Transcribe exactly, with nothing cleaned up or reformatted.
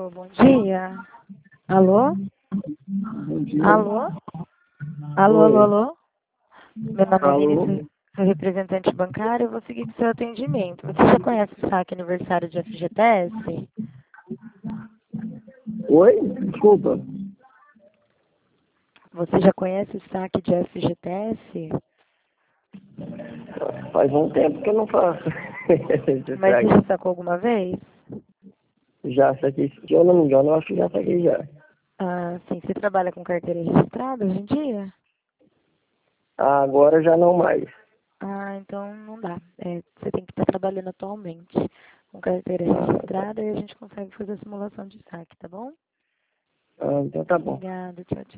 Alô, bom dia. Alô? Bom dia. Alô? Alô, alô, Oi. alô? Meu nome é Alô? Vinícius, sou representante bancário, eu vou seguir com o seu atendimento. Você já conhece o saque aniversário de F G T S? Oi? Desculpa. Você já conhece o saque de F G T S? Faz um tempo que eu não faço. Esse Mas você saque. já sacou alguma vez? Já saquei. Se eu não me engano, eu acho que já saquei já. Ah, sim. Você trabalha com carteira registrada hoje em dia? Ah, agora já não mais. Ah, então não dá. É, você tem que estar trabalhando atualmente com carteira Ah, tá. registrada e a gente consegue fazer a simulação de saque, tá bom? Ah, então tá bom. Obrigada, tchau, tchau.